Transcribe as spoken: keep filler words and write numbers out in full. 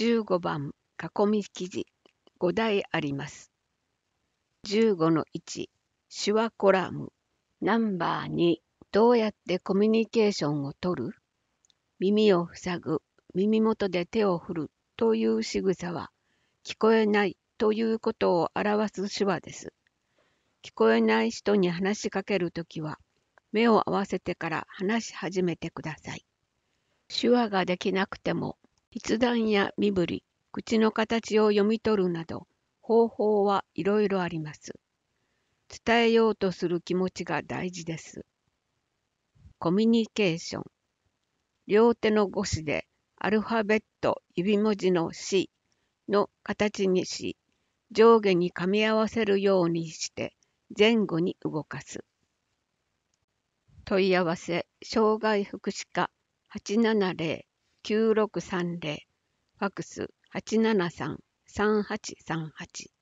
じゅうごばん囲み記事ごだいあります。じゅうごのいち手話コラムナンバーにどうやってコミュニケーションをとる？耳を塞ぐ、耳元で手を振るという仕草は聞こえないということを表す手話です。聞こえない人に話しかけるときは目を合わせてから話し始めてください。手話ができなくても筆談や身振り、口の形を読み取るなど方法はいろいろあります。伝えようとする気持ちが大事です。コミュニケーション。両手のごしでアルファベット指文字の C の形にし、上下に噛み合わせるようにして前後に動かす。問い合わせ障害福祉課 はちななぜろ きゅうろくさんぜろ ファクス はちななさん さんはちさんはち